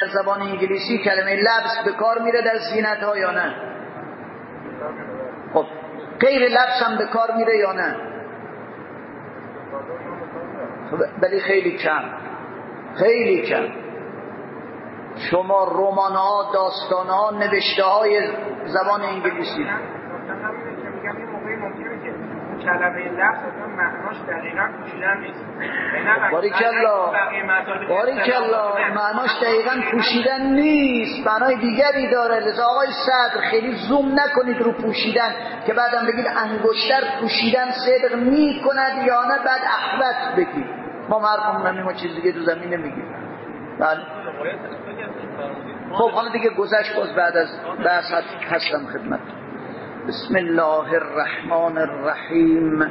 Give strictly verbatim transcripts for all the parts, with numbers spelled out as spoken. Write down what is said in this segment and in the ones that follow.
در زبان انگلیسی کلمه لبس به کار میره در زینت ها یا نه؟ خب غیر لبس هم به کار میره یا نه؟ خب ولی خیلی کم، خیلی کم. شما رمان ها، داستان ها، نوشته های زبان انگلیسی کلمه لفظ اصلا معناش دقیقاً پوشیدن نیست. باریکالله باریکالله معناش دقیقاً پوشیدن نیست، معنای دیگری داره. لذا آقای صدر خیلی زوم نکنید رو پوشیدن که بعدم بگید انگشتر پوشیدن صدق می کند یا نه، بعد احوت بگید. ما مرکم نمیم و چیز دیگه تو زمین نمیگیم. بله خب حالا دیگه گذشت، باز بعد از بحث هستم خدمت. بسم الله الرحمن الرحیم.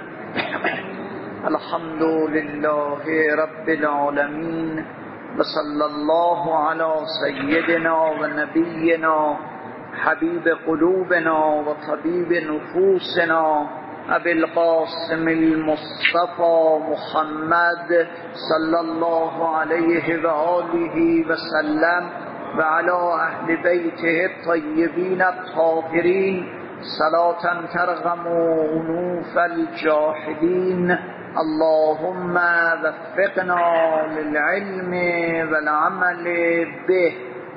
الحمد لله رب العالمین و صلی الله علی سیدنا و نبینا حبیب قلوبنا و طبیب نفوسنا ابی القاسم المصطفى محمد صلی الله علیه و آله و سلم و علی اهل بیته الطیبین الطاهرین صلاة ترغم انوف الجاحدین. اللهم وفقنا للعلم والعمل به.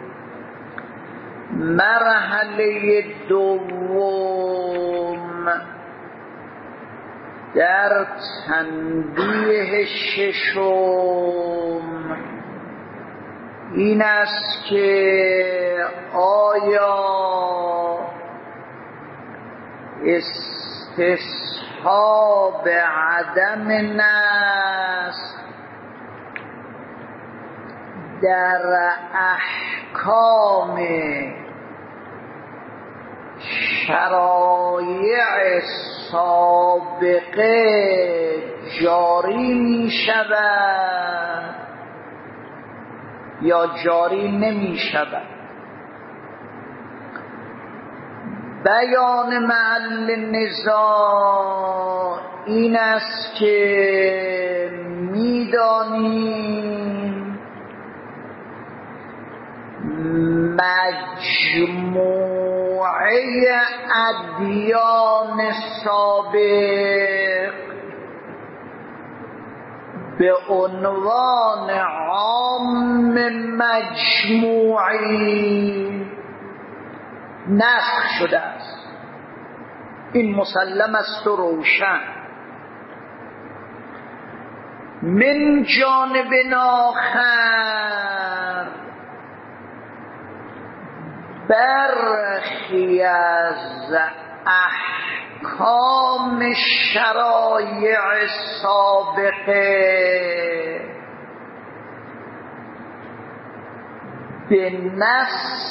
مرحله دوم در تنبیه ششم این است که آیا استصحاب عدم نسخ در احکام شرایع سابقه جاری می شود یا جاری نمی شود؟ بیان محل نزاع این است که می‌دانیم مجموعه ادیان سابق به عنوان عام مجموعی نسخ شده است. این مسلم است و روشن. من جانب آخر برخی از احکام شرایع سابقه به نص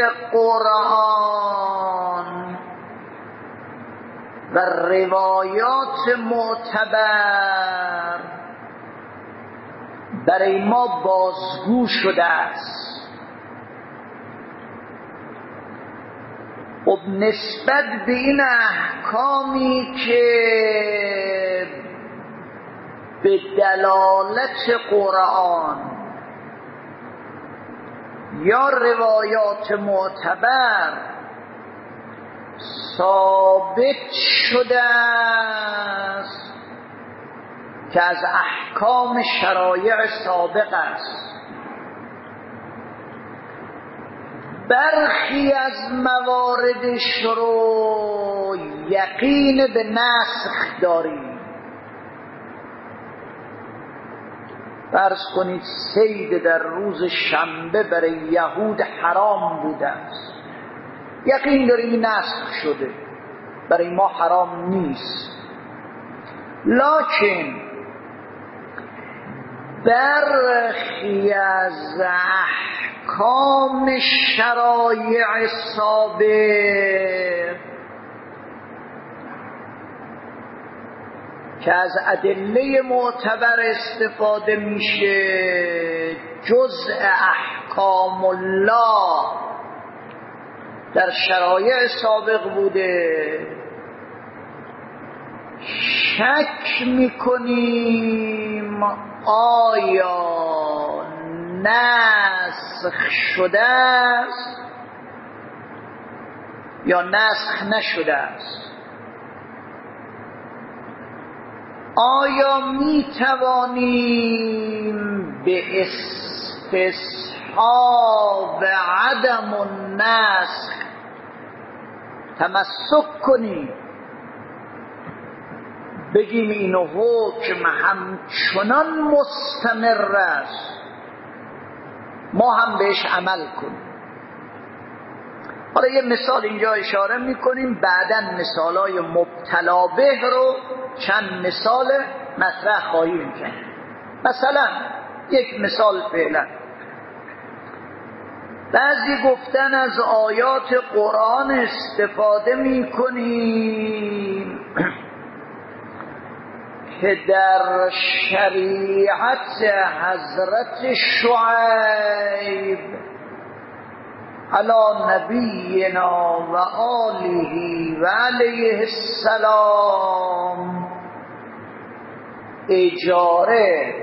قرآن و روایات معتبر برای ما بازگو شده است. و نسبت به این احکامی که به دلالت قرآن یا روایات معتبر ثابت شده است که از احکام شرایع سابق است، برخی از مواردش رو یقین به نسخ داریم. فرض کنید صید در روز شنبه برای یهود حرام بوده است، یقین داریم این نسخ شده، برای ما حرام نیست. لکن برخی از احکام شرایع سابق که از ادله معتبر استفاده میشه، جزء احکام الله در شرایع سابق بوده، شک میکنیم آیا نسخ شده است یا نسخ نشده است. آیا می توانیم به استصحاب عدم النسخ تمسک کنیم، بگیم اینو حکم همچنان مستمر است، ما هم بهش عمل کنیم؟ حالا یه مثال اینجا اشاره میکنیم، بعداً مثالای مبتلا به رو چند مثال مطرح خواهیم کرد. مثلا یک مثال فعلا، بعضی گفتن از آیات قرآن استفاده میکنیم که در شریعت حضرت شعیب علی نبینا و آله و علیه السلام اجاره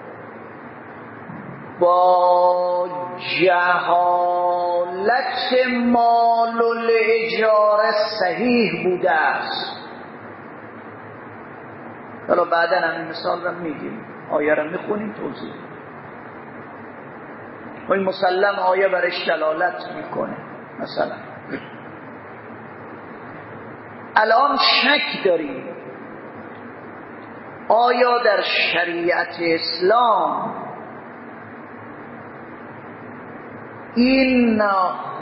با جهالت مال الاجاره صحیح بوده است. حالا بعدا همین مثال رو میگیم، آیه رو میخونیم توضیح. و این مسلم آیه برش دلالت میکنه. مثلا الان شک داریم آیا در شریعت اسلام این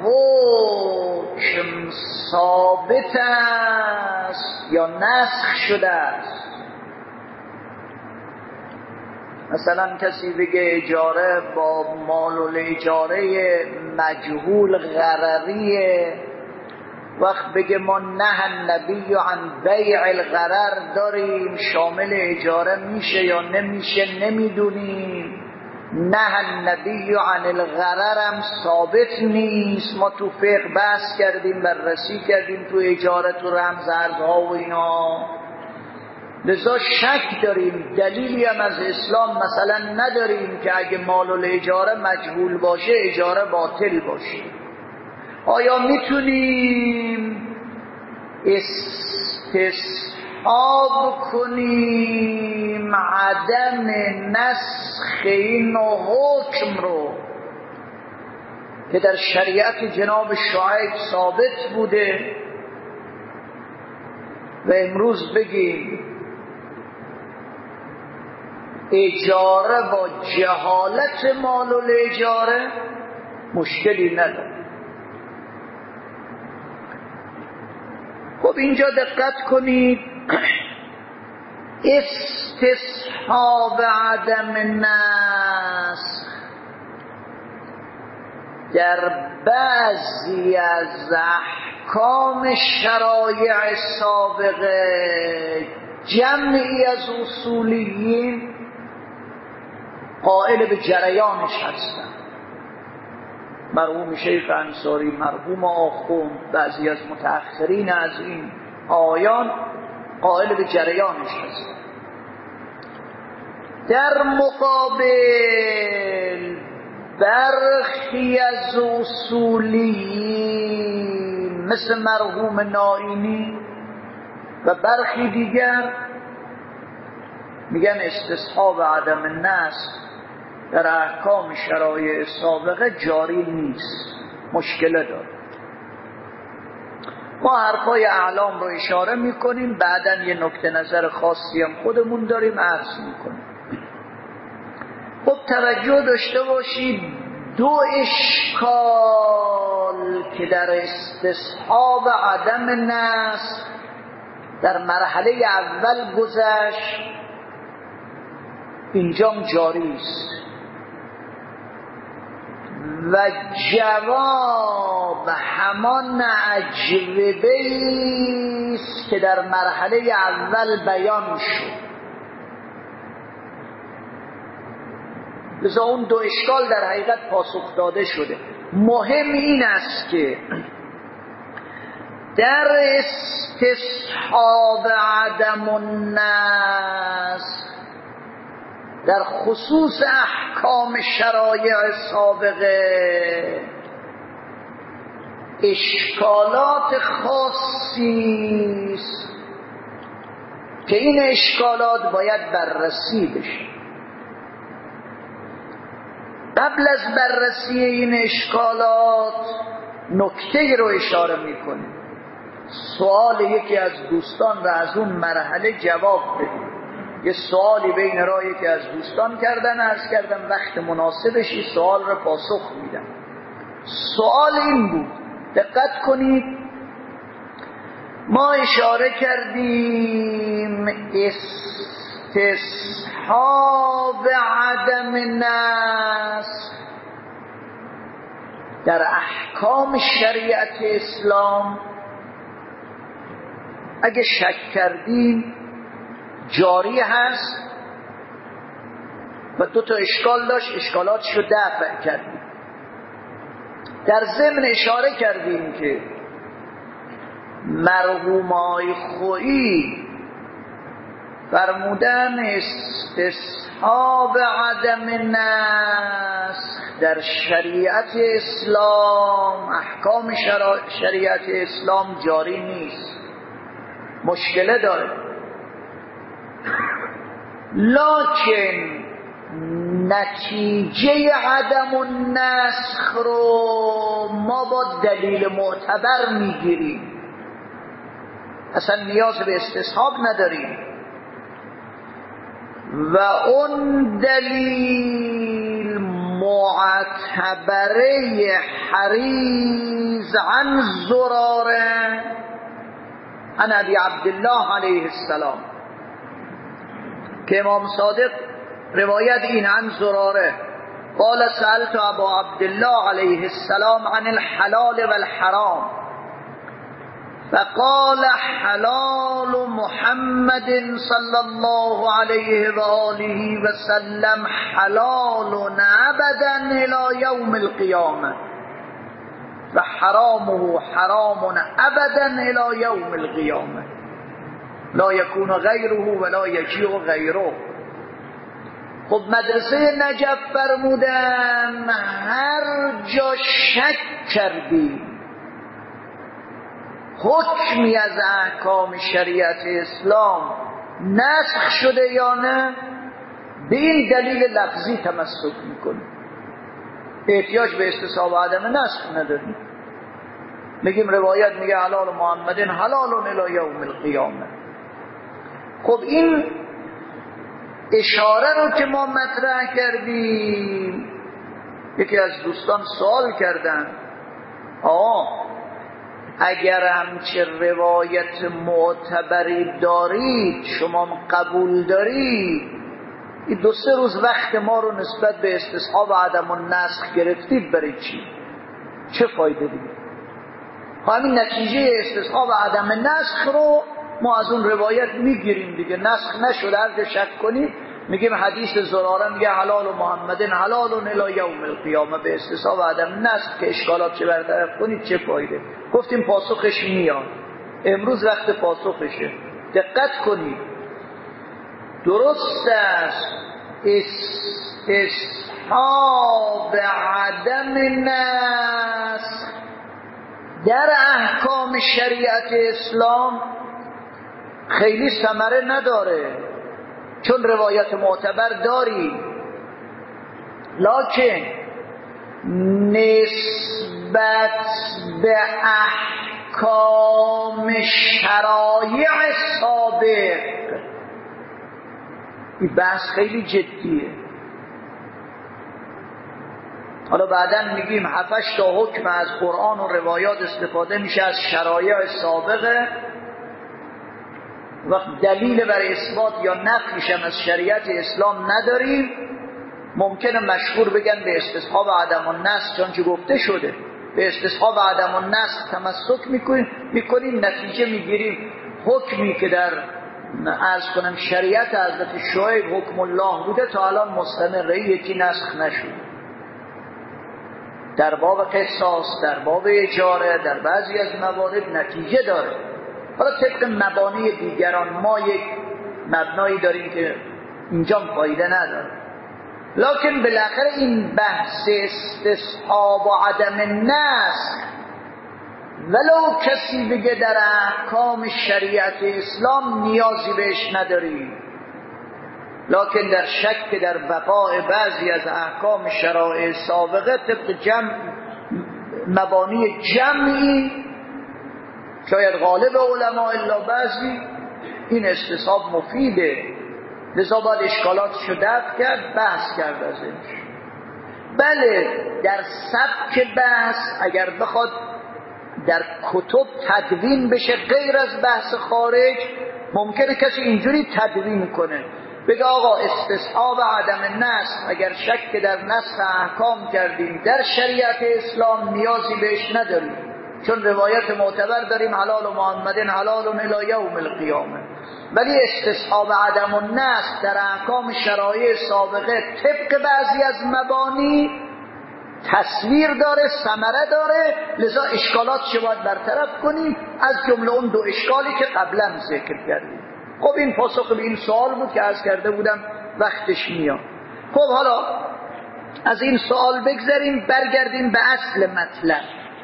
حکم ثابت است یا نسخ شده است؟ مثلا کسی بگه اجاره با مال الاجاره مجهول غرریه، وقت بگه ما نه النبی عن بیع الغرر داریم، شامل اجاره میشه یا نمیشه نمیدونیم، نه النبی عن الغرر هم ثابت نیست. ما تو فقه بحث کردیم، بررسی کردیم تو اجاره، تو رمز ارزها و اینا، لذا شک داریم. دلیلی هم از اسلام مثلا نداریم که اگه مال الاجاره مجهول باشه اجاره باطل باشه. آیا میتونیم استصحاب کنیم عدم نسخ این حکم رو که در شریعت جناب شعیب ثابت بوده و امروز بگیم اجاره با جهالت مال الاجاره مشکلی نداره؟ خب اینجا دقت کنید، استصحاب عدم النسخ در بعضی از احکام شرایع سابقه جمعی از اصولیین قائل به جریانش هستند. مرحوم شیخ انصاری، مرحوم آخوند، بعضی از متأخرین از این آیان قائل به جریانش هستند. در مقابل برخی از اصولیین مثل مرحوم نائینی و برخی دیگر میگن استصحاب عدم النسخ در احکام شرایع سابقه جاری نیست، مشکل داره. ما حرفای اعلام رو اشاره میکنیم، بعدن یه نکته نظر خاصی هم خودمون داریم عرض میکنیم. خب توجه داشته باشید، دو اشکال که در استصحاب عدم النسخ در مرحله اول گذشت اینجام جاری است و جواب همان اجوبه است که در مرحله اول بیان شد. لذا اون دو اشکال در حقیقت پاسخ داده شده. مهم این است که در استصحاب عدم النسخ در خصوص احکام شرایع سابقه اشکالات خاصی است که این اشکالات باید بررسی بشه. قبل از بررسی این اشکالات نکته رو اشاره میکنه. سوال یکی از دوستان را از اون مرحله جواب بدیم. یه سوالی بین را یکی از دوستان کردن، عرض کردم وقت مناسبش این سوال را پاسخ میدم. سوال این بود، دقت کنید، ما اشاره کردیم استصحاب عدم نسخ در احکام شریعت اسلام اگه شک کردیم جاری هست و دو تا اشکال داشت، اشکالاتشو دفع کردیم. در ضمن اشاره کردیم که مرحوم آقای خویی فرمودن استصحاب عدم نسخ در شریعت اسلام، احکام شریعت اسلام جاری نیست، مشکله داره. لکن نتیجه عدم النسخ رو ما با دلیل معتبر میگیریم، اصلا نیاز به استصحاب نداریم و اون دلیل معتبره حریز عن زراره عن ابی عبدالله علیه السلام که امام صادق روایت این عن زراره قال سألت ابا عبدالله علیه السلام عن الحلال والحرام فقال حلال محمد صلی الله علیه و آله و سلم حلال ابدا الى یوم القیامه و حرامه حرام ابدا الى یوم القیامه لا یکون غیره ولا یجیء غیره. خب مدرسه نجف فرمودن هر جا شک کردی حکمی از احکام شریعت اسلام نسخ شده یا نه، به این دلیل لفظی تمسک میکنی، احتیاج به استصحاب عدم نسخ نداریم. میگیم روایت میگه حلال محمد حلال الی یوم القیامه. خب این اشاره رو که ما مطرح کردیم، یکی از دوستان سوال کردن آه اگر همچه روایت معتبری دارید، شما قبول دارید، این دو سه روز وقت ما رو نسبت به استصحاب عدم النسخ گرفتید، برای چی؟ چه فایده دید؟ همین نتیجه استصحاب عدم نسخ رو ما از اون روایت میگیریم دیگه. نسخ نشد، هر جا شک کنید میگیم حدیث زراره میگه حلال و محمد حلال الی یوم القیامه، به استصحاب عدم نسخ که اشکالات چه برطرف کنید چه فایده؟ گفتیم پاسخش میاد، امروز وقت پاسخشه. دقت کنید، درست است استصحاب عدم نسخ در احکام شریعت اسلام خیلی ثمره نداره، چون روایت معتبر داری، لکن نسبت به احکام شرایع سابق این بحث خیلی جدیه. حالا بعداً میگیم هفتش تا حکم از قرآن و روایات استفاده میشه از شرایع سابقه، وقت دلیل برای اثبات یا نفیش هم از شریعت اسلام نداریم، ممکنه مشهور بگن به استصحاب عدم النسخ، چون که گفته شده به استصحاب عدم النسخ تمسک میکنیم میکنیم نتیجه میگیریم حکمی که در عرض کنم شریعت حضرت شعیب حکم الله بوده تا الان مستمره، یکی نسخ نشده. در باب قصاص، در باب اجاره، در بعضی از موارد نتیجه داره. حالا طبق مبانی دیگران ما یک مبنایی داریم که اینجا فایده نداره. لکن بالاخره این بحث استصحاب و عدم نسخ ولو کسی بگه در احکام شریعت اسلام نیازی بهش نداری، لکن در شک در بقاء بعضی از احکام شرایع سابقه طبق جمع مبانی جمعی شاید غالب علما الا بعضی این استصحاب مفیده، لذا باید اشکالاتشو دفع کرد، بحث کرد ازش. بله در سبک بحث اگر بخواد در کتب تدوین بشه غیر از بحث خارج، ممکنه کسی اینجوری تدوین کنه بگه آقا استصحاب عدم نسخ اگر شک در نسخ احکام کردیم در شریعت اسلام نیازی بهش نداریم، چون روایت معتبر داریم حلال و محمدین حلال الی یوم القیامه. ولی استصحاب عدم النسخ در احکام شرایع سابقه طبق بعضی از مبانی تصویر داره، ثمره داره، لذا اشکالاتش باید برطرف کنیم، از جمله اون دو اشکالی که قبلا ذکر کردیم. خب این پاسخ به این سوال بود که عرض کرده بودم وقتش میاد. خب حالا از این سوال بگذاریم، برگردیم به اصل مطلب.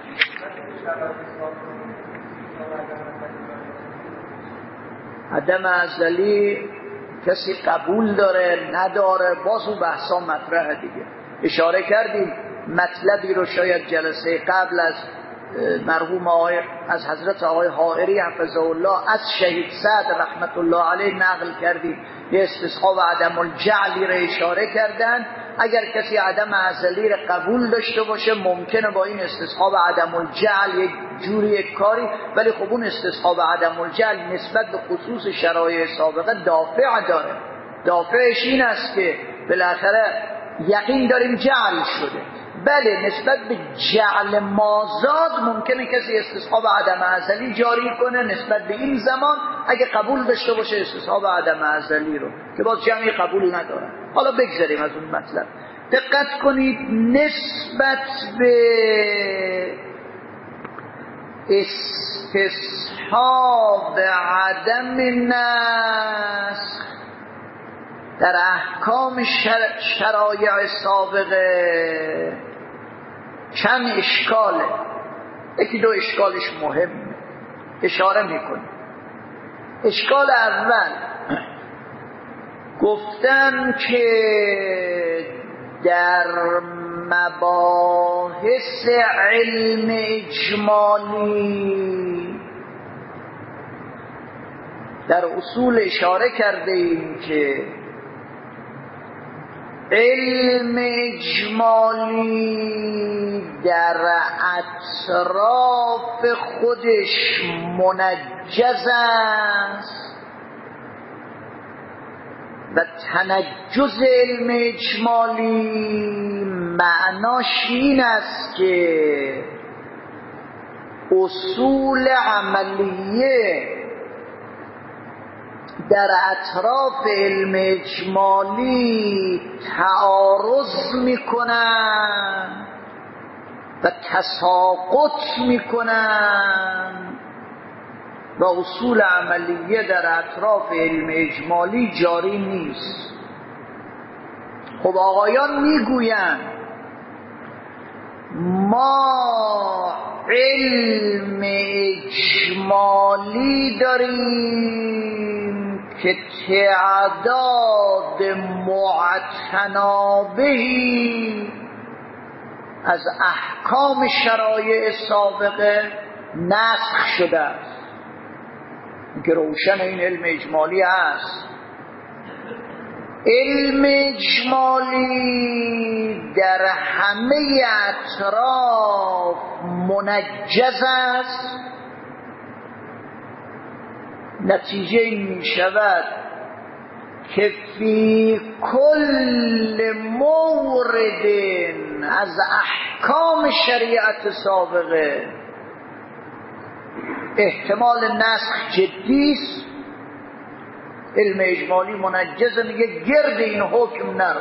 عدم ازلی کسی قبول داره نداره، باز اون بحثا مطرحه دیگه. اشاره کردیم مطلبی رو شاید جلسه قبل از مرحوم آقای از حضرت آقای حائری حفظه الله از شهید سعد رحمت الله علیه نقل کردیم، یه استصحاب عدم الجعلی رو اشاره کردن. اگر کسی عدم ازلی رو قبول داشته باشه ممکنه با این استصحاب عدم الجعل یک جوری یک کاری، ولی خب اون استصحاب عدم الجعل نسبت به خصوص شرایع سابقه دافع داره. دافعش این است که بالاخره یقین داریم جعل شده. بله نسبت به جعل مازاد ممکنه کسی استصحاب عدم ازلی جاری کنه نسبت به این زمان اگه قبول داشته باشه استصحاب عدم ازلی رو، که باز جمعی قبول نداره. حالا بگذاریم از اون مطلب. دقت کنید نسبت به استصحاب عدم نسخ در احکام شر... شرایع سابقه چند اشکاله، یکی دو اشکالش مهم اشاره میکنه. اشکال اول گفتن که در مباحث علم اجمالی در اصول اشاره کرده ایم که علم اجمالی در اطراف خودش منجز است و تنجز علم اجمالی معناش این است که اصول عملیه در اطراف علم اجمالی تعارض میکنن و تساقط میکنن و اصول عملیه در اطراف علم اجمالی جاری نیست. خب آقایان میگویند ما علم اجمالی داریم که تعداد معتنابهی از احکام شرایع سابقه نسخ شده است، که روشن این علم اجمالی است. علم اجمالی در همه اطراف منجز است، نتیجه این می شود که فی کل مورد از احکام شریعت سابقه احتمال نسخ جدی است. علم اجمالی منجزه، میگه گرد این حکم نرو.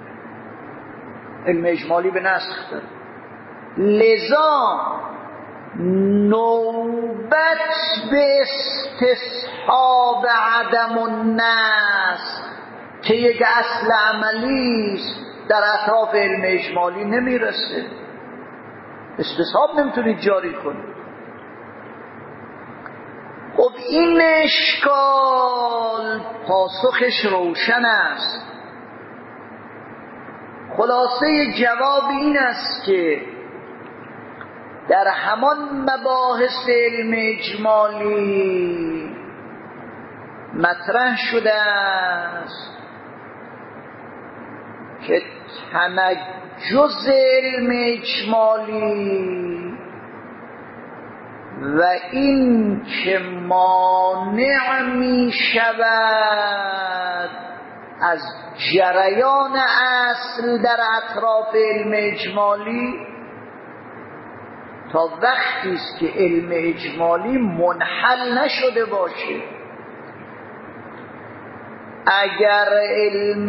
علم اجمالی به نسخ داره، لذا نوبت به استصحاب عدم النسخ که یک اصل عملی است در اطراف علم اجمالی نمیرسه. استصحاب نمیتونید جاری کنید. خب این اشکال پاسخش روشن است. خلاصه جواب این است که در همان مباحث علم اجمالی مطرح شده است که تنجز علم اجمالی و این که مانع می شود از جریان اصل در اطراف علم اجمالی تا وقتی است که علم اجمالی منحل نشده باشه. اگر علم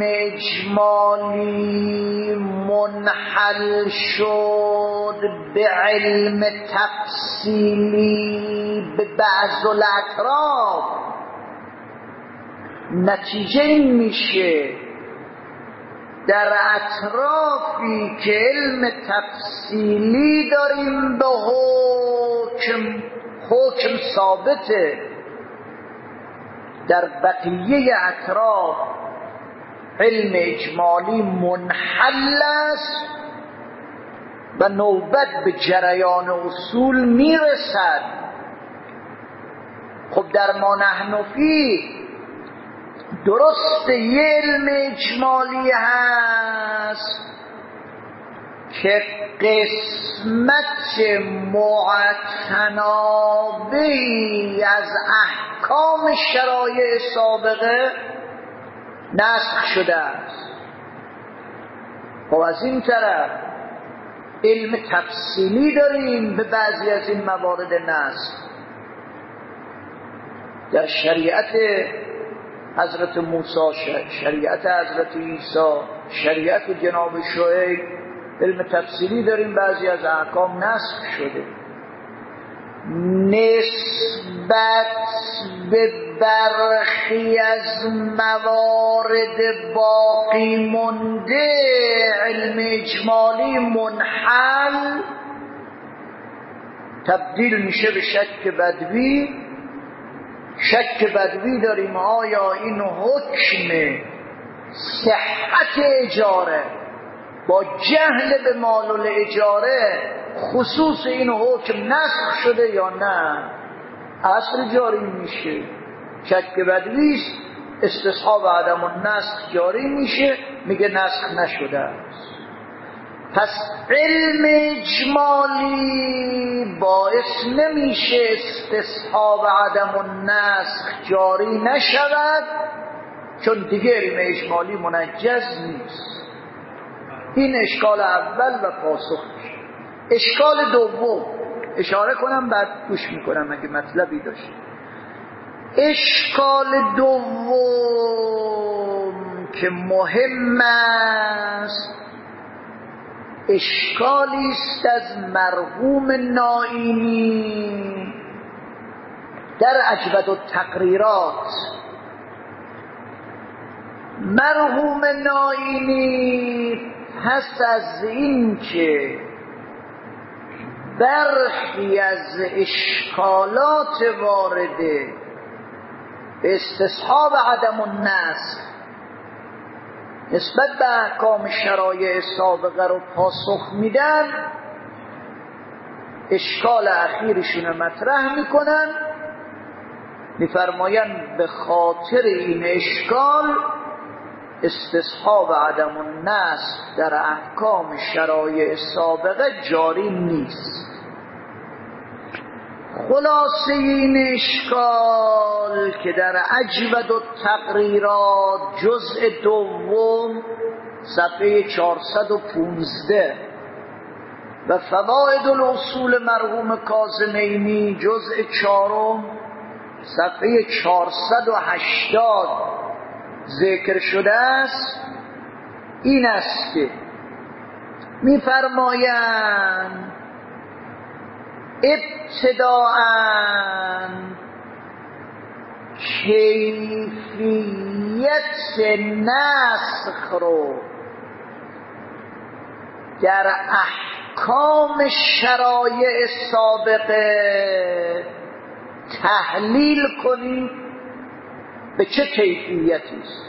اجمالی منحل شد به علم تفصیلی به بعض الاطراف، نتیجه این میشه در اطرافی که علم تفصیلی داریم به حکم حکم ثابته، در بقیه اطراف علم اجمالی منحل است و نوبت به جریان اصول میرسد. خب در ما نحن فیه درست یه علم اجمالی هست که قسمت معتنابی از احکام شرایع سابقه نسخ شده است. خب از این طرف علم تفصیلی داریم به بعضی از این موارد نسخ. در شریعت حضرت موسی، شریعت حضرت عیسی، شریعت جناب شعیب علم تفصیلی داریم، بعضی از احکام نسخ شده. نسبت به برخی از موارد باقی مونده علم اجمالی منحل تبدیل میشه به شک بدوی. شک بدوی داریم آیا این حکم صحت اجاره با جهل به مال الاجاره خصوص این حکم نسخ شده یا نه، اصل جاری میشه. شک بدوی است، استصحاب عدم النسخ جاری میشه، میگه نسخ نشده است. پس علم اجمالی باعث نمیشه استصحاب عدم النسخ جاری نشود، چون دیگه علم اجمالی منجز نیست. این اشکال اول و پاسخش. اشکال دوم اشاره کنم بعد گوش میکنم اگه مطلبی داشت. اشکال دوم که مهم است اشکالی است از مرحوم نائینی در اجود التقریرات. مرحوم نائینی پس از این که برخی از اشکالات وارده به استصحاب عدم النسخ نسبت به احکام شرایع سابقه رو پاسخ میدن، اشکال اخیرشون مطرح میکنن، میفرماین به خاطر این اشکال استصحاب عدم النسخ در احکام شرایع سابقه جاری نیست. خلاصه این اشکال که در اجود التقریرات جزء دوم صفحه چهارصد و پانزده و فوائد الاصول مرحوم کاظمینی جزء چهارم صفحه چهارصد و هشتاد ذکر شده است، این است که می‌فرمایند ابتداءً کیفیت نسخ رو در احکام شرایع سابقه تحلیل کنید به چه کیفیتی است.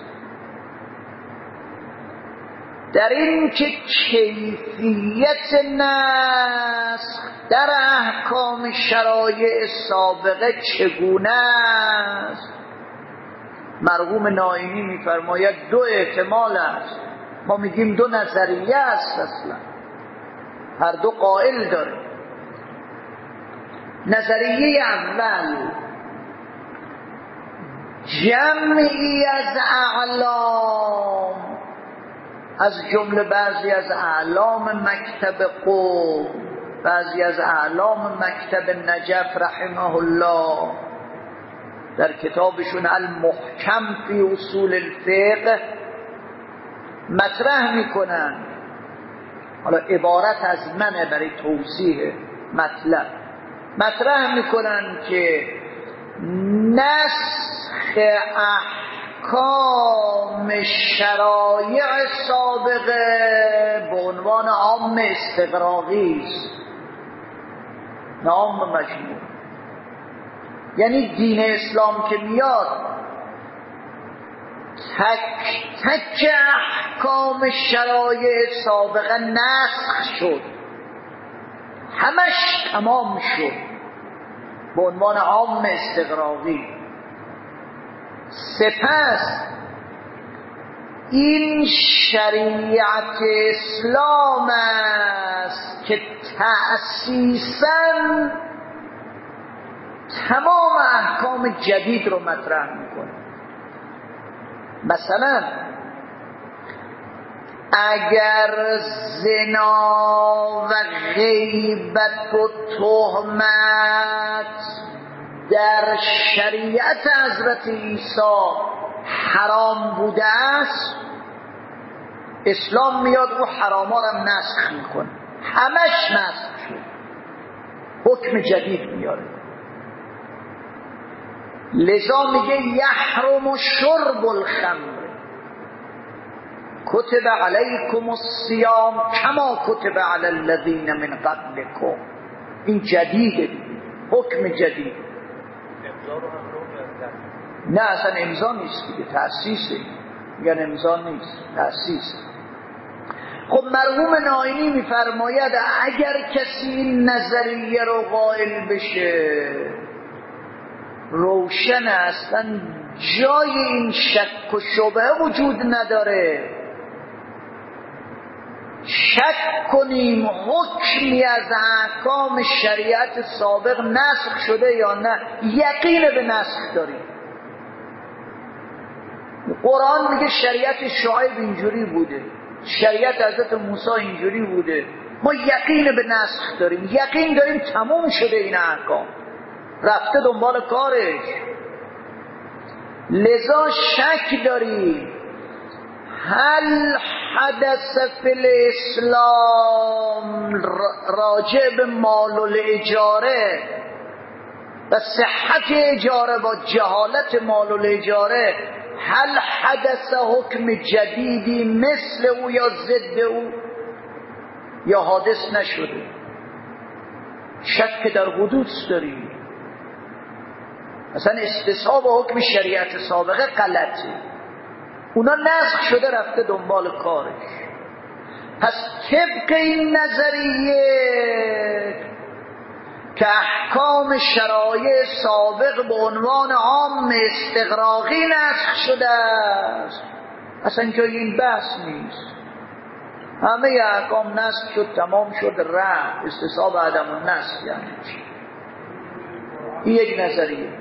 در این که کیفیت نسخ در احکام شرایع سابقه چگونه است، مرحوم نائینی می‌فرماید دو احتمال است. ما میگیم دو نظریه است، اصلا هر دو قائل داره. نظریه اول، جمعی از اعلام، از جمله بعضی از اعلام مکتب قم، بعضی از اعلام مکتب نجف رحمه الله، در کتابشون المحکم فی اصول الفقه مطرح میکنن. حالا عبارت از منه برای توضیح مطلب. مطرح میکنن که نسخ احکام شرایع سابقه به عنوان عام استغراقی است، نه عام مجموع. یعنی دین اسلام که میاد تک تک احکام شرایع سابقه نسخ شد، همش تمام شد به عنوان عام استغراقی. سپس این شریعت اسلام است که تأسیساً تمام احکام جدید رو مطرح میکنه. مثلا اگر زنا و غیبت و تهمت در شریعت حضرت عیسی حرام بوده است، اسلام میاد رو حراما رو نسخ میکنه، همش نسخ شد، حکم جدید میاره. لذا میگه یحرم شرب الخمر کتب علیکم الصیام کما کتب علی الذین من قبلکم. این جدیده، حکم جدید. نه اصلا امضا نیست دیگه، تأسیسه. میگن امضا نیست، تأسیس. خب مرحوم نائینی میفرماید اگر کسی این نظریه رو قائل بشه، روشن اصلا جای این شک و شبهه وجود نداره. شک کنیم حکمی از احکام شریعت سابق نسخ شده یا نه، یقین به نسخ داریم. قرآن میگه شریعت شعیب اینجوری بوده، شریعت حضرت موسی اینجوری بوده، ما یقین به نسخ داریم، یقین داریم تموم شده این احکام، رفته دنبال کارش. لذا شک داریم هل حدث فی الاسلام راجع به مال الاجاره و صحت اجاره با جهالت مال الاجاره، هل حدث حکم جدیدی مثل او یا ضد او یا حادث نشده؟ شک در حدوث داریم. مثلا استصحاب حکم شریعت سابقه غلطه، اونا نسخ شده رفته دنبال کارش. پس طبق این نظریه که احکام شرایع سابق به عنوان عام استغراقی نسخ شده است، اصلا که این بحث نیست، همه احکام نسخ شد، تمام شد، رفت. استصحاب عدم النسخ یعنی چی؟ این یک نظریه.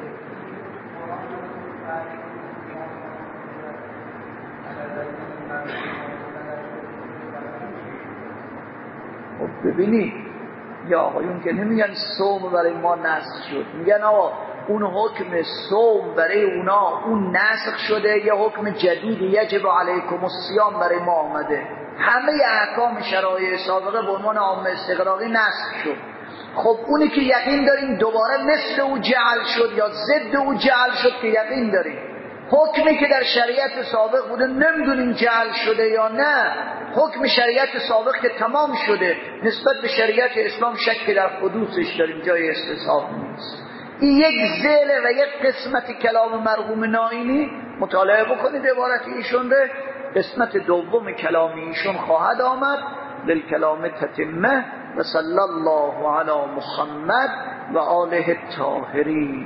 خب ببینید یا آقایون که نمیگن صوم برای ما نسخ شد، میگن آقا اون حکم صوم برای اونا اون نسخ شده، یا حکم جدیدی یجب علیکم الصیام برای ما آمده. همه احکام شرایع سابقه به عنوان عام استغراقی نسخ شد. خب اونی که یقین داریم دوباره مثل او جعل شد یا ضد او جعل شد که یقین داریم. حکمی که در شریعت سابق بوده نمیدونیم جعل شده یا نه. حکم شریعت سابق که تمام شده نسبت به شریعت اسلام شک در حدوثش داریم، جای استصحاب نیست. این یک ذیل و یک قسمت کلام مرحوم نائینی. مطالعه بکنید عبارت ایشون رو. قسمت دوم کلام ایشون خواهد آمد. للکلام تتمه و صلی الله علی محمد و آله الطاهرین.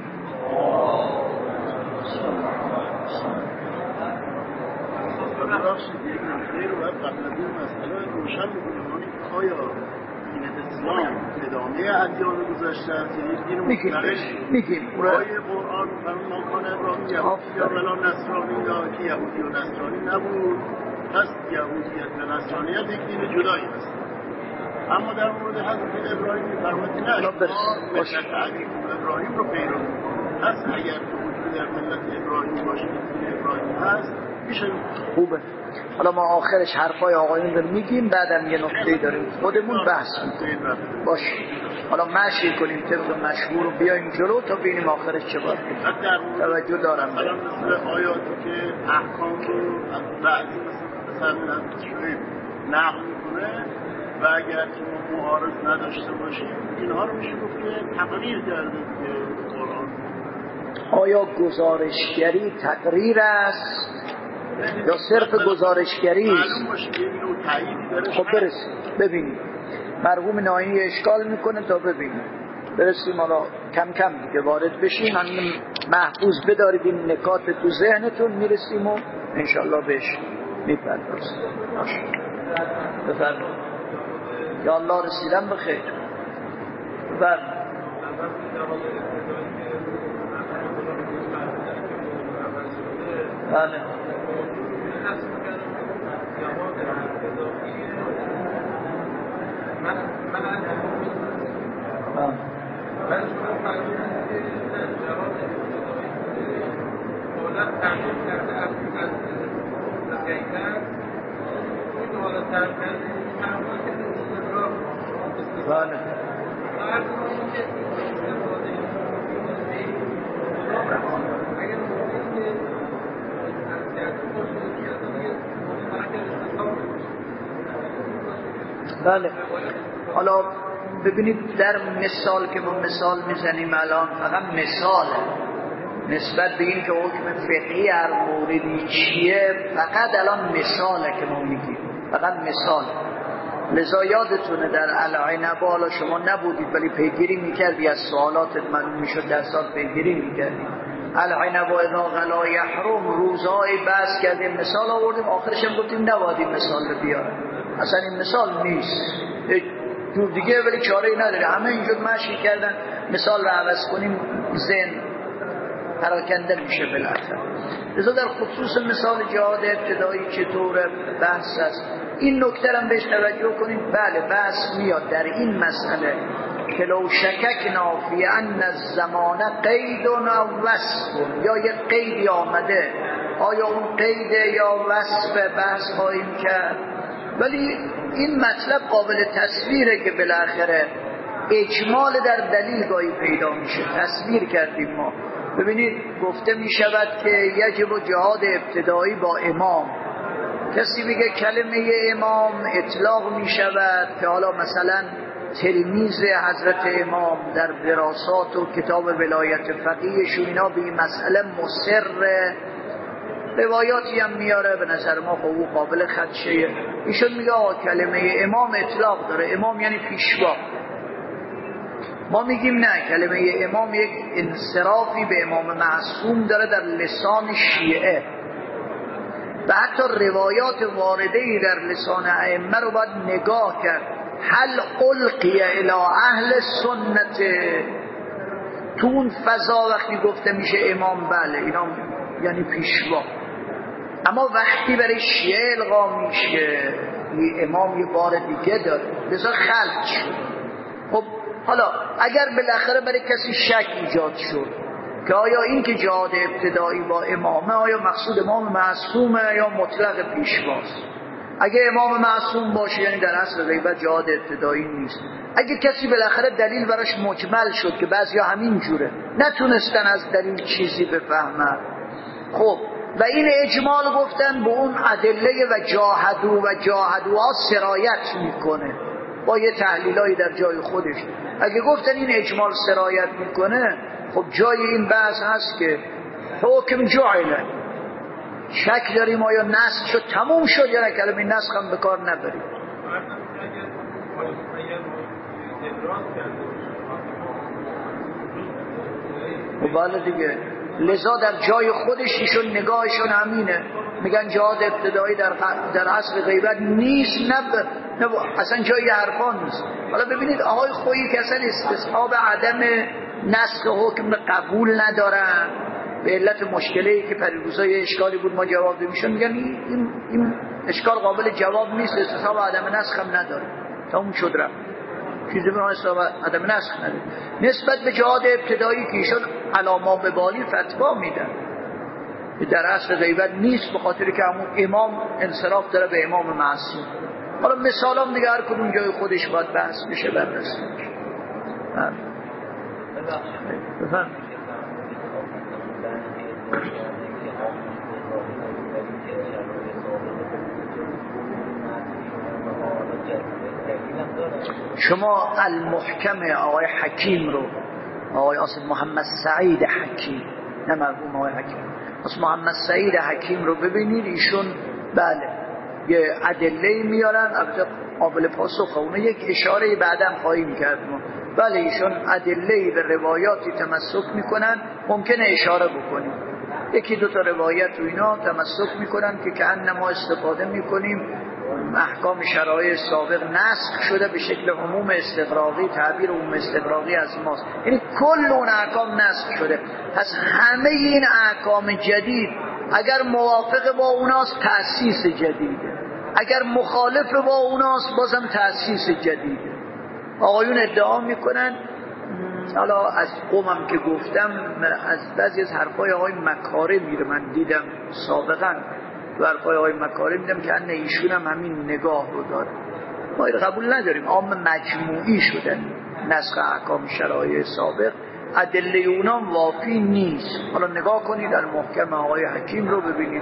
ببخشید یک نکته رو باید قبل از این مسئله روشن بکنیم. آیا دین اسلام ادامه ادیان گذشته است یا یک دین مستقل؟ میگیم آیه قرآن فرمان کنه ابراهیم یهودی یا ولا نصرانی یا که یهودی و نصرانی نبود، پس یهودیت و نصرانیت یک دین جدایی است. اما در مورد حضرت ابراهیم می‌فرماید نه ما ملت ابراهیم رو پیرو می‌کنیم. پس اگر وجود در ملت ابراهیم باشه دین ابراهیم هست میشه. خوبه. حالا ما آخرش حرفای آقایون رو میگیم، بعدم یه نکته داریم خودمون بحث میکنیم. باش حالا مشی کنیم طبق مشهور رو بیایم جلو تا ببینیم آخرش چه باید کنیم. توجه دارم مثلا مثل آیاتی که احکام رو از بعضی مثل مثلا از شعیب نقل میکنه و اگر که ما معارض نداشته باشیم اینها رو میشه گفت که تقریر کرده که قرآن. آیا گزارشگری تقریر است یا صرف گزارشگری است؟ خب برسیم ببینیم. مرحوم نائینی اشکال میکنه تا ببینیم. برسیم حالا کم کم دیگه وارد بشیم. همین محفوظ بدارید این نکات تو ذهنتون. میرسیم و انشالله بهش میپردازیم. باشه بفرمایید. یا الله رسیدم بخیر. بفرمایید. بله من من از من شما فرمودید که جواب دولت تعیین کرده از دقیقاً این دولت تعیین کرده فرمود که استقرار بله بله. حالا ببینید در مثال که ما مثال میزنیم الان فقط مثاله نسبت به این که حکم فقهی هر موردی چیه، فقط الان مثاله که ما میگیم، فقط مثال. لذا یادتونه در العنبه، حالا شما نبودید ولی پیگیری میکردی از سوالاتت معلوم میشد در سال پیگیری میکردی. العنبه اذا غلا یحرم روزهای بحث کردیم مثال آوردیم، آخرش هم گفتیم نباید این مثال رو بیارم، اصلا این مثال نیست، جور دیگه ولی چاره ای نداره. همه اینجور مشی کردن مثال رو عوض کنیم ذهن پراکنده میشه بالاخره. لذا در خصوص مثال جهاد ابتدایی چطور بحث است، این نکته هم بهش توجه کنیم. بله بحث میاد در این مسئله که لو شککنا فی ان الزمان قید و وصف، یا یک قیدی آمده آیا اون قید یا وصف بحث خواهیم کرد، ولی این مطلب قابل تصویره که بالاخره اجمال در دلیل گاهی پیدا میشه. تصویر کردیم ما. ببینید گفته میشود که یجب جهاد ابتدایی با امام. کسی میگه کلمه امام اطلاق میشود که حالا مثلا تلمیذ حضرت امام در دراسات و کتاب ولایت فقیهش و اینا به این مسئله مصر، روایاتی هم میاره به نظر ما خب قابل خدشه. ایشون میگه آقا کلمه امام اطلاق داره، امام یعنی پیشوا. ما میگیم نه، کلمه امام یک انصرافی به امام معصوم داره در لسان شیعه و حتی روایات وارده‌ای در لسان ائمه رو باید نگاه کرد. هل القی الی اهل سنت، تو اون فضا وقتی گفته میشه امام بله اینا یعنی پیشوا، اما وقتی برای شیعه القا میشه این امام یه بار دیگه داره، لذا خلق شد. خب حالا اگر بالاخره برای کسی شک ایجاد شد که آیا این که جهاد ابتدایی با امامه آیا مقصود امام معصومه یا مطلق پیشواست، اگه امام معصوم باشه یعنی در اصل غیبت جهاد ابتدایی نیست. اگه کسی بالاخره دلیل براش مکمل شد که بعضیا همین جوره نتونستن از دلیل چیزی بفهمن، خب و این اجمال گفتن به اون ادله و جاهدو و جاهدوها سرایت میکنه با یه تحلیلایی در جای خودش. اگه گفتن این اجمال سرایت میکنه، خب جای این بحث هست که حکم جعله، شک داریم آیا نسخ شد تموم شد یا نه، کلمه نسخ هم به کار نبریم. و بله دیگه، لذا در جای خودش ایشون نگاهشون همینه، میگن جهاد ابتدایی در در اصل غیبت نیست، نه نه اصلا جای حرفان نیست. حالا ببینید آقای خویی که اصلا استصحاب عدم نسخ حکم قبول ندارن به علت مشکلی که پریروزای اشکالی بود ما جواب دمیشون، میگن این, این اشکال قابل جواب نیست، استصحاب عدم نسخ هم نداره، تموم شد رفت، چیزی به استصحاب عدم نسخ نداره. نسبت به جهاد ابتدایی که ایشون علامه به بالی فتوا میدن در اصل غیبت نیست، به خاطر که همون امام انصراف داره به امام معصوم. حالا مثال هم دیگه هر کدوم جای خودش باید بحث بشه بررسی بشه. بفهم شما المحکم آقای حکیم رو، آقای اصل محمد سعید حکیم، نه مرحوم آقای حکیم، اصل محمد سعید حکیم رو ببینید، ایشون بله یه ادله میارن، البته قابل پاسخ اونه یک اشاره بعدم خواهیم کرد ما. بله ایشون ادله به روایاتی تمسک میکنن، ممکنه اشاره بکنیم یکی دو تا روایت و اینا تمسک میکنن که کأن ما استفاده میکنیم احکام شرایع سابق نسخ شده به شکل عموم استغراقی، تعبیر عموم استغراقی از ماست، یعنی کل اون احکام نسخ شده. پس همه این احکام جدید اگر موافق با اوناست تأسیس جدیده، اگر مخالف با اوناست بازم تأسیس جدیده. آقایون ادعا میکنن، حالا از قومم که گفتم، از بعضی از حرفای آقای مکاره میره، من دیدم سابقا و حرفای آقای مکاره میدم که انه ایشون هم همین نگاه رو داره. ما قبول نداریم، عام مجموعی شدن نسخ احکام شرایع سابق، ادله اونام وافی نیست. حالا نگاه کنید در محکم آقای حکیم رو ببینید.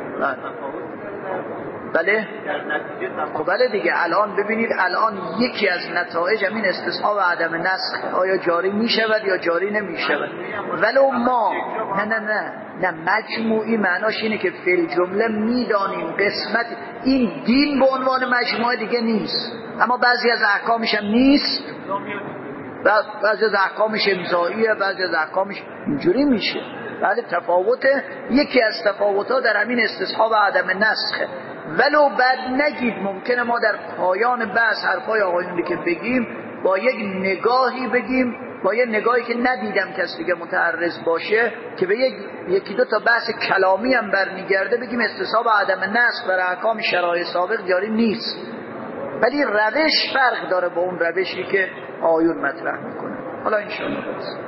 بله خب بله دیگه، الان ببینید الان یکی از نتایج همین استصحاب عدم نسخ، آیا جاری می شود یا جاری نمی شود. ولو ما نه نه نه نه مجموعی معناش اینه که فی الجمله میدانیم قسمت این دین به عنوان مجموعه دیگه نیست، اما بعضی از احکامش هم نیست، بعضی از احکامش امضاییه، بعضی از احکامش اینجوری میشه. بله تفاوته، یکی از تفاوت‌ها در همین استصحاب عدم نسخه. ولو بعد نگید، ممکنه ما در پایان بحث حرفای آقایون که بگیم با یک نگاهی بگیم، با یک نگاهی که ندیدم کسی دیگه متعرض باشه که به یک یکی دو تا بحث کلامی هم برمیگرده، بگیم استصحاب عدم نسخ بر احکام شرایع سابق جاری نیست، ولی روش فرق داره با اون روشی که آقایون مطرح میکنه. حالا ان شاء الله بس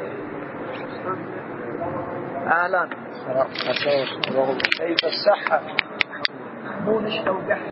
اهلا. كيف الصحة؟ مو نشتو